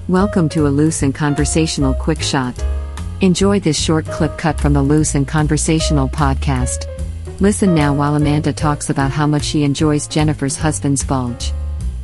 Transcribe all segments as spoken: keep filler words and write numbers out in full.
Welcome to a loose and conversational quick shot. Enjoy this short clip cut from the Loose and Conversational podcast. Listen now while Amanda talks about how much she enjoys Jennifer's husband's bulge.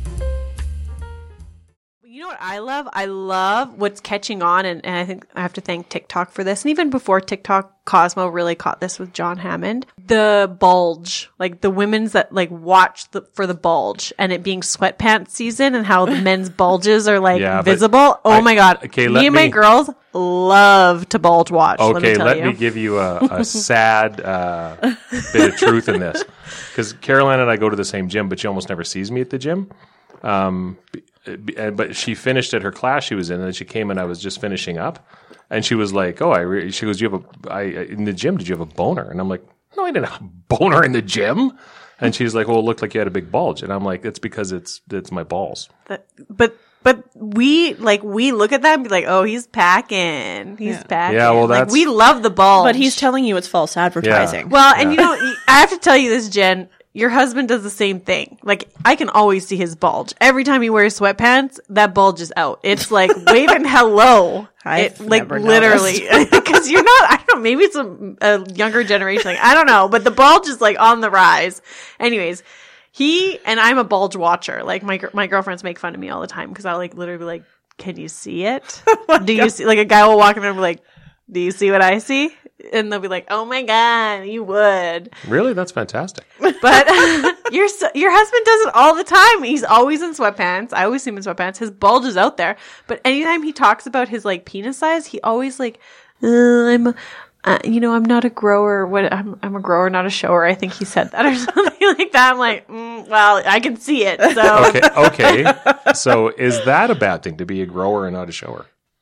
You know what I love? I love what's catching on, and, and I think I have to thank TikTok for this. And even before TikTok, Cosmo really caught this with John Hammond. The bulge, like the women's that like watch the, for the bulge, and it being sweatpants season, and how the men's bulges are like Yeah, visible. Oh I- my god! okay, me let and my me- girls love to bulge watch. let me Okay, tell let you. me give you a, a sad uh, bit of truth in this. Because Caroline and I go to the same gym, but she almost never sees me at the gym. Um, b- b- but she finished at her class she was in, and then she came and I was just finishing up. And she was like, oh, I re-, she goes, you have a, I, in the gym, did you have a boner? And I'm like, no, I didn't have a boner in the gym. And she's like, well, it looked like you had a big bulge. And I'm like, it's because it's it's my balls. But but but we like we look at that and be like, oh, he's packing, he's Yeah. packing. Yeah, well, like that's- we love the bulge, But he's telling you it's false advertising. Well, and you know, I have to tell you this, Jen. Your husband does the same thing. Like, I can always see his bulge. Every time he wears sweatpants, that bulge is out. It's like waving hello. I've It, like, never literally. Because you're not, I don't know, maybe it's a, a younger generation. Like, I don't know. But the bulge is like on the rise. Anyways, he, and I'm a bulge watcher. Like, my gr- my girlfriends make fun of me all the time because I'll like literally be like, can you see it? Do you see, like a guy will walk in and be like, do you see what I see? And they'll be like, oh my God, you would. Really? That's fantastic. But your s- your husband does it all the time. He's always in sweatpants. I always see him in sweatpants. His bulge is out there. But anytime he talks about his like penis size, he always like, uh, I'm, uh, you know, I'm not a grower. What I'm, I'm a grower, not a shower. I think he said that or something like that. I'm like, mm, well, I can see it. So Okay, okay. So is that a bad thing, to be a grower and not a shower?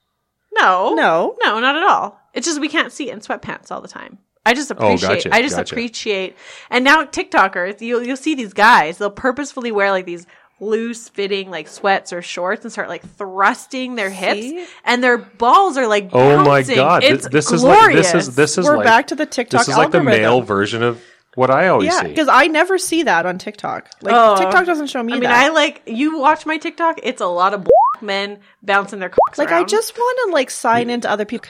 no, No. no, not at all. It's just we can't see it in sweatpants all the time. I just appreciate. gotcha, I just gotcha. appreciate. And now TikTokers, you'll you'll see these guys. They'll purposefully wear like these loose fitting like sweats or shorts and start like thrusting their hips, See? and their balls are like Oh my bouncing. God! Th- It's this is like glorious. this is this is We're like, back to the TikTok This is like the algorithm. male version of what I always Yeah, see. because I never see that on TikTok. Like Oh. TikTok doesn't show me I mean, that. I like you watch my TikTok. It's a lot of men bouncing their cocks like I around. just want to like sign into other people.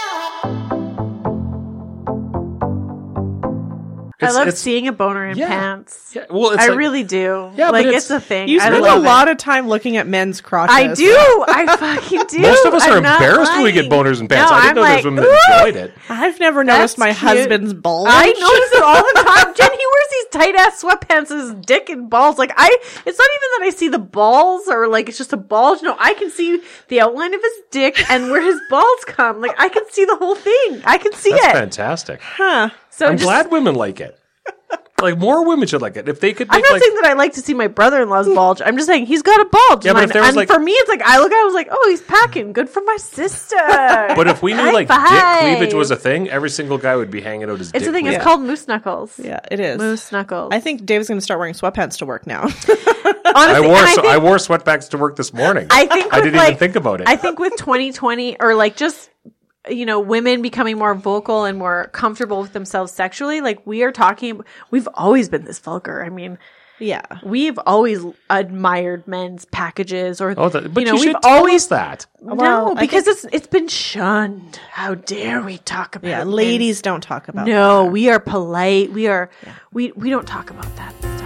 I It's- love it's- seeing a boner in Yeah. pants. Yeah, well, it's I like- really do. Yeah, but like it's- it's, a thing. You I spend a love it. lot of time looking at men's crotches. I do. I fucking do. Most of us I'm are not embarrassed when we get lying. boners in pants. No, I didn't I'm know like, there's women "Ooh!" that enjoyed it. I've never noticed That's my cute. husband's bulge. I notice it all the time. Jen, he wears these tight ass sweatpants, his dick and balls. Like I, it's not even that I see the balls or like it's just a bulge. No, I can see the outline of his dick and where his balls come. Like I can see the whole thing. I can see That's it. fantastic. Huh. So I'm just, glad women like it. Like more women should like it. If they could I'm make not like saying that I like to see my brother-in-law's bulge. I'm just saying he's got a bulge. Yeah, but if Mine- there was, and like- for me, it's like I look at it, I was like, oh, he's packing. Good for my sister. But if we knew High like five. dick cleavage was a thing, every single guy would be hanging out his It's dick. the thing. cleavage. It's called moose knuckles. Yeah, it is. Moose knuckles. I think Dave's going to start wearing sweatpants to work now. Honestly, I wore and I so, think, I wore sweatpants to work this morning. I think I with, didn't like, even think about it. I think with twenty twenty or like just, you know, women becoming more vocal and more comfortable with themselves sexually, like we are talking, we've always been this vulgar. I mean, yeah. we've always admired men's packages or, oh, that, but you you, know, should we've tell always, us that. no, Well, I because it's, it's been shunned. How dare we talk about Yeah, men's- ladies don't talk about No, that. we are polite. We are, we, we don't talk about that.